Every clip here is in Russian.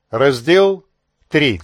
Раздел 3.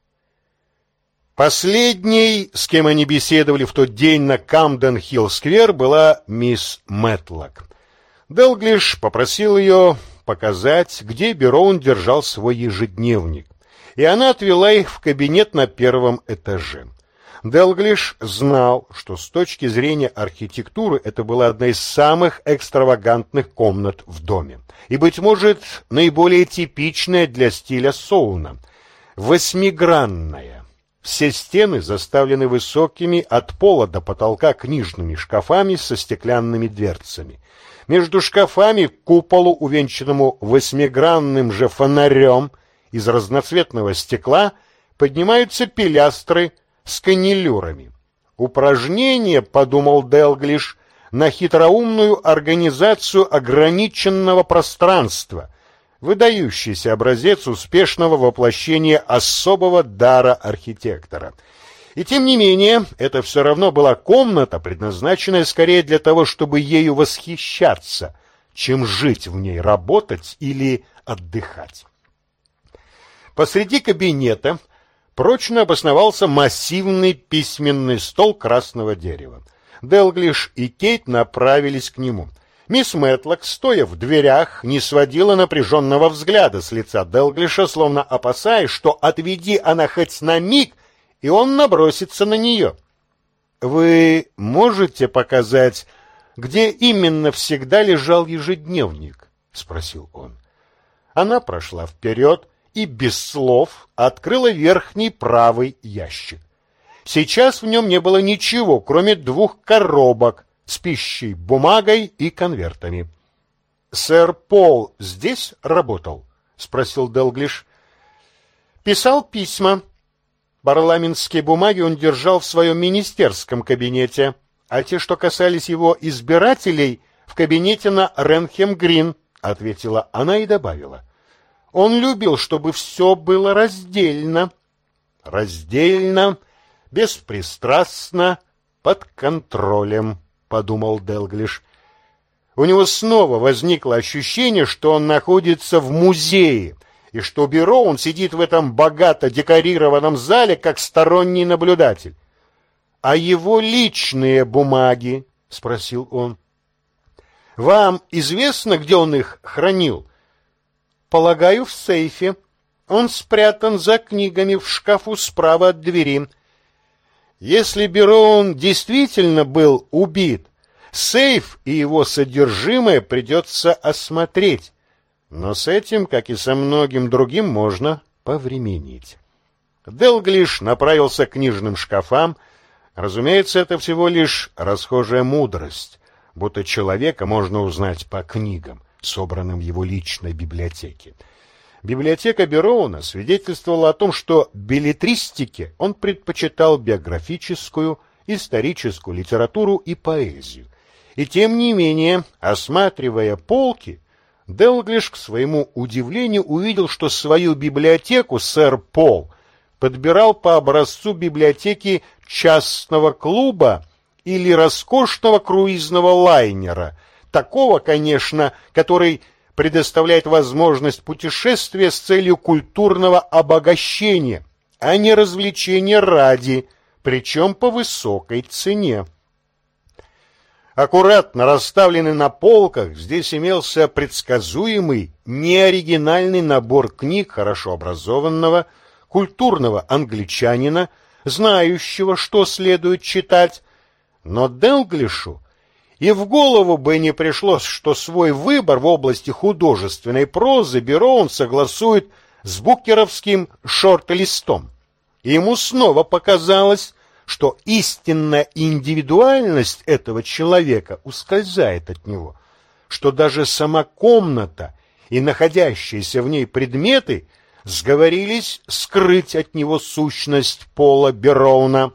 Последней, с кем они беседовали в тот день на Камден-Хилл-сквер, была мисс Мэтлок. Делглиш попросил ее показать, где Бероун держал свой ежедневник, и она отвела их в кабинет на первом этаже. Делглиш знал, что с точки зрения архитектуры это была одна из самых экстравагантных комнат в доме, и, быть может, наиболее типичная для стиля Соуна. Восьмигранная. Все стены заставлены высокими от пола до потолка книжными шкафами со стеклянными дверцами. Между шкафами к куполу, увенчанному восьмигранным же фонарем из разноцветного стекла, поднимаются пилястры с каннелюрами. Упражнение, подумал Делглиш, на хитроумную организацию ограниченного пространства, выдающийся образец успешного воплощения особого дара архитектора. И тем не менее, это все равно была комната, предназначенная скорее для того, чтобы ею восхищаться, чем жить в ней, работать или отдыхать. Посреди кабинета прочно обосновался массивный письменный стол красного дерева. Делглиш и Кейт направились к нему. Мисс Мэтлок, стоя в дверях, не сводила напряженного взгляда с лица Делглиша, словно опасаясь, что отведи она хоть на миг, и он набросится на нее. «Вы можете показать, где именно всегда лежал ежедневник?» — спросил он. Она прошла вперед и без слов открыла верхний правый ящик. Сейчас в нем не было ничего, кроме 2 коробок с пищей, бумагой и конвертами. «Сэр Пол здесь работал?» — спросил Делглиш. «Писал письма. Парламентские бумаги он держал в своем министерском кабинете, а те, что касались его избирателей, в кабинете на Ренхем-Грин», — ответила она и добавила. «Он любил, чтобы все было раздельно». «Раздельно, беспристрастно, под контролем», — подумал Делглиш. У него снова возникло ощущение, что он находится в музее, и что Бероун сидит в этом богато декорированном зале как сторонний наблюдатель. «А его личные бумаги?» — спросил он. «Вам известно, где он их хранил?» «Полагаю, в сейфе. Он спрятан за книгами в шкафу справа от двери». Если Бероун действительно был убит, сейф и его содержимое придется осмотреть. Но с этим, как и со многим другим, можно повременить. Делглиш направился к книжным шкафам. Разумеется, это всего лишь расхожая мудрость, будто человека можно узнать по книгам, собранным в его личной библиотеке. Библиотека Бероуна свидетельствовала о том, что беллетристике он предпочитал биографическую, историческую литературу и поэзию. И тем не менее, осматривая полки, Делглиш к своему удивлению увидел, что свою библиотеку сэр Пол подбирал по образцу библиотеки частного клуба или роскошного круизного лайнера, такого, конечно, который предоставляет возможность путешествия с целью культурного обогащения, а не развлечения ради, причем по высокой цене. Аккуратно расставленный на полках, здесь имелся предсказуемый, неоригинальный набор книг хорошо образованного, культурного англичанина, знающего, что следует читать, но Делглишу и в голову бы не пришло, что свой выбор в области художественной прозы Бероун согласует с букеровским шорт-листом. И ему снова показалось, что истинная индивидуальность этого человека ускользает от него, что даже сама комната и находящиеся в ней предметы сговорились скрыть от него сущность Пола Бероуна.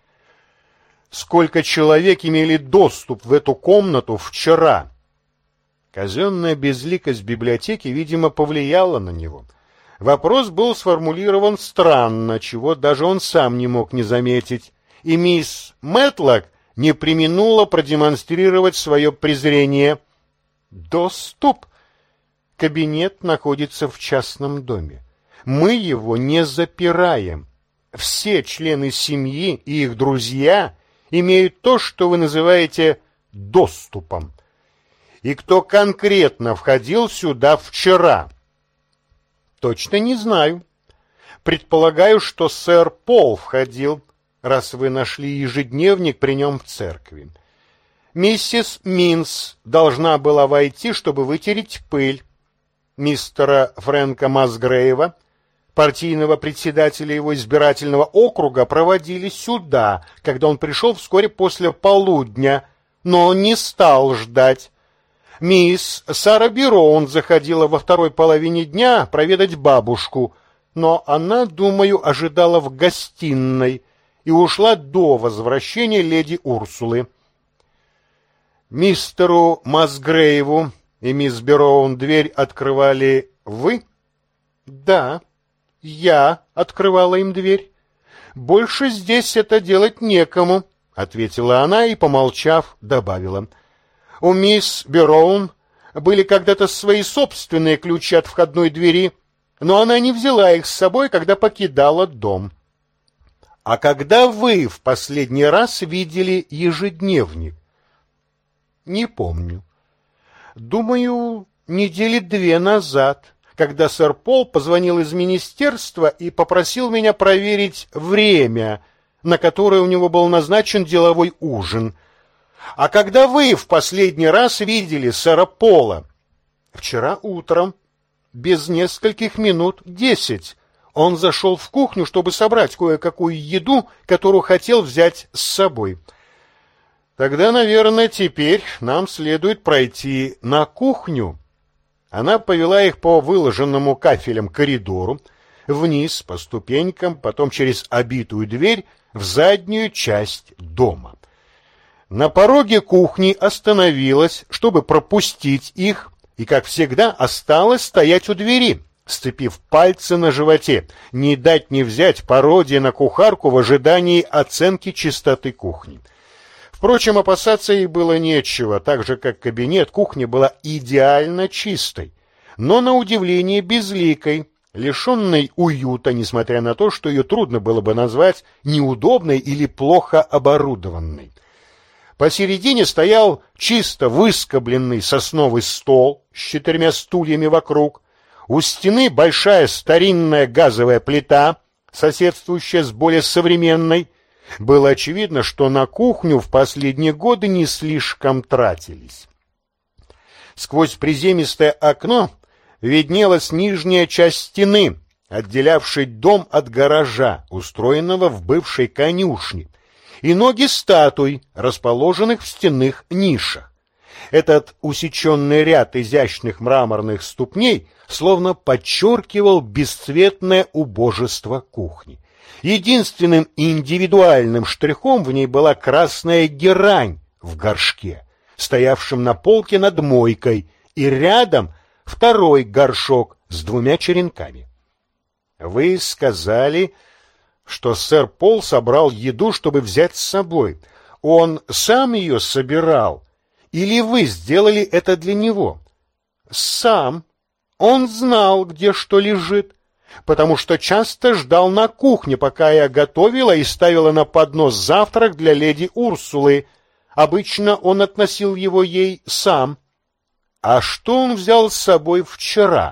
Сколько человек имели доступ в эту комнату вчера? Казенная безликость библиотеки, видимо, повлияла на него. Вопрос был сформулирован странно, чего даже он сам не мог не заметить, и мисс Мэтлок не преминула продемонстрировать свое презрение. «Доступ? Кабинет находится в частном доме. Мы его не запираем. Все члены семьи и их друзья имеют то, что вы называете доступом. И кто конкретно входил сюда вчера? Точно не знаю. Предполагаю, что сэр Пол входил, раз вы нашли ежедневник при нем в церкви. Миссис Минс должна была войти, чтобы вытереть пыль. Мистера Фрэнка Масгрейва, партийного председателя его избирательного округа, проводили сюда, когда он пришел вскоре после полудня, но он не стал ждать. Мисс Сара Бироун заходила во второй половине дня проведать бабушку, но она, думаю, ожидала в гостиной и ушла до возвращения леди Урсулы. Мистеру Масгрейву и мисс Бироун дверь открывали вы? Да, я открывала им дверь. Больше здесь это делать некому, ответила она и, помолчав, добавила. У мисс Бироун были когда-то свои собственные ключи от входной двери, но она не взяла их с собой, когда покидала дом. А когда вы в последний раз видели ежедневник? Не помню. Думаю, недели 2 назад, когда сэр Пол позвонил из министерства и попросил меня проверить время, на которое у него был назначен деловой ужин. А когда вы в последний раз видели сэра Пола? Вчера утром, без нескольких минут 10. Он зашел в кухню, чтобы собрать кое-какую еду, которую хотел взять с собой. Тогда, наверное, теперь нам следует пройти на кухню. Она повела их по выложенному кафелем коридору, вниз по ступенькам, потом через обитую дверь в заднюю часть дома. На пороге кухни остановилась, чтобы пропустить их, и, как всегда, осталась стоять у двери, сцепив пальцы на животе, не дать не взять пародия на кухарку в ожидании оценки чистоты кухни. Впрочем, опасаться ей было нечего, так же, как кабинет, кухня была идеально чистой, но, на удивление, безликой, лишенной уюта, несмотря на то, что ее трудно было бы назвать неудобной или плохо оборудованной. Посередине стоял чисто выскобленный сосновый стол с 4 стульями вокруг. У стены большая старинная газовая плита, соседствующая с более современной. Было очевидно, что на кухню в последние годы не слишком тратились. Сквозь приземистое окно виднелась нижняя часть стены, отделявшей дом от гаража, устроенного в бывшей конюшне, и ноги статуй, расположенных в стенных нишах. Этот усеченный ряд изящных мраморных ступней словно подчеркивал бесцветное убожество кухни. Единственным индивидуальным штрихом в ней была красная герань в горшке, стоявшем на полке над мойкой, и рядом второй горшок с 2 черенками. Вы сказали, что сэр Пол собрал еду, чтобы взять с собой. Он сам ее собирал? Или вы сделали это для него? Сам. Он знал, где что лежит, потому что часто ждал на кухне, пока я готовила и ставила на поднос завтрак для леди Урсулы. Обычно он относил его ей сам. А что он взял с собой вчера?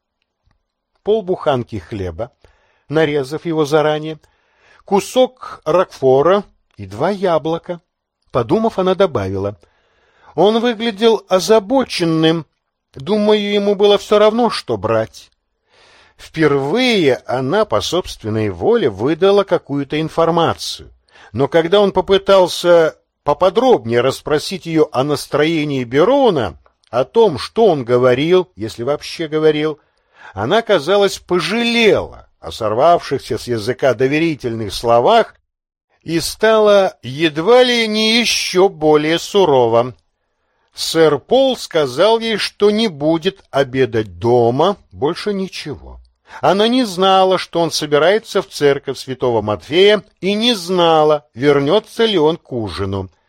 Полбуханки хлеба, нарезав его заранее, кусок рокфора и 2 яблока. Подумав, она добавила: он выглядел озабоченным. Думаю, ему было все равно, что брать. Впервые она по собственной воле выдала какую-то информацию. Но когда он попытался поподробнее расспросить ее о настроении Бироуна, о том, что он говорил, если вообще говорил, она, казалось, пожалела о сорвавшихся с языка доверительных словах и стала едва ли не еще более сурова. Сэр Пол сказал ей, что не будет обедать дома, больше ничего. Она не знала, что он собирается в церковь Святого Матфея, и не знала, вернется ли он к ужину.